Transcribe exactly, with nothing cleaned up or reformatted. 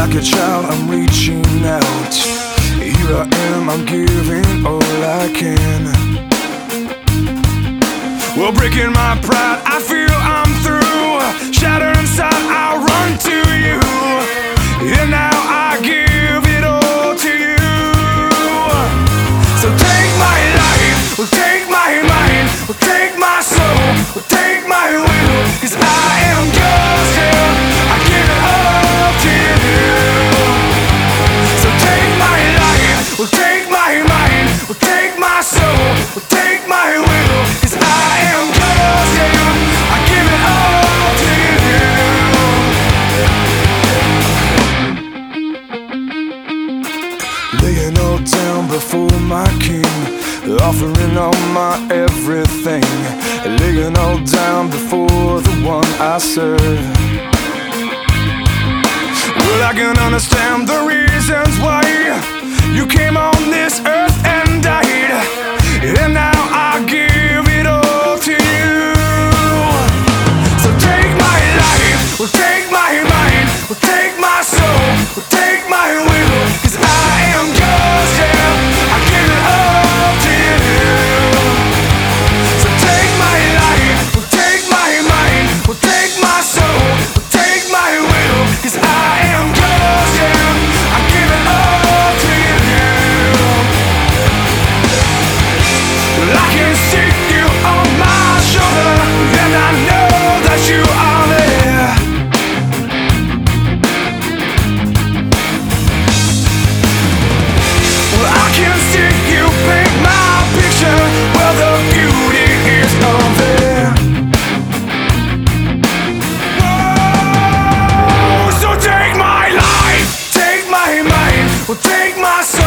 like a child, I'm reaching out. Here I am, I'm giving all I can. Well, breaking my pride, I feel I'm through. Shattered inside, I run to you. And now I give it all to you. So take my life, well, take my mind, well, take my soul, well, take my will. Cause I am yours, yeah, I give it all to you. So take my life, well, take my mind, well, take my soul, well, take my will. Cause I am yours, yeah, I give it all to you. Laying all down before my king, offering all my everything. Laying all down before the one I serve. Well, I can understand the reasons why you came on this earth and died. And now I give it all to you. So take my life, well, take my mind, well, take my soul, well, take my will. Cause I am yours, yeah, I give it all to you. So take my life, well, take my mind, well, take my soul, well, take my will. Cause I am yours, yeah, I give it all to you. Well, I can see you on my shoulder, and I know that you are there. Well, I can see you paint my picture, well, the beauty is all there. Whoa, so take my life, take my mind, well, take my soul.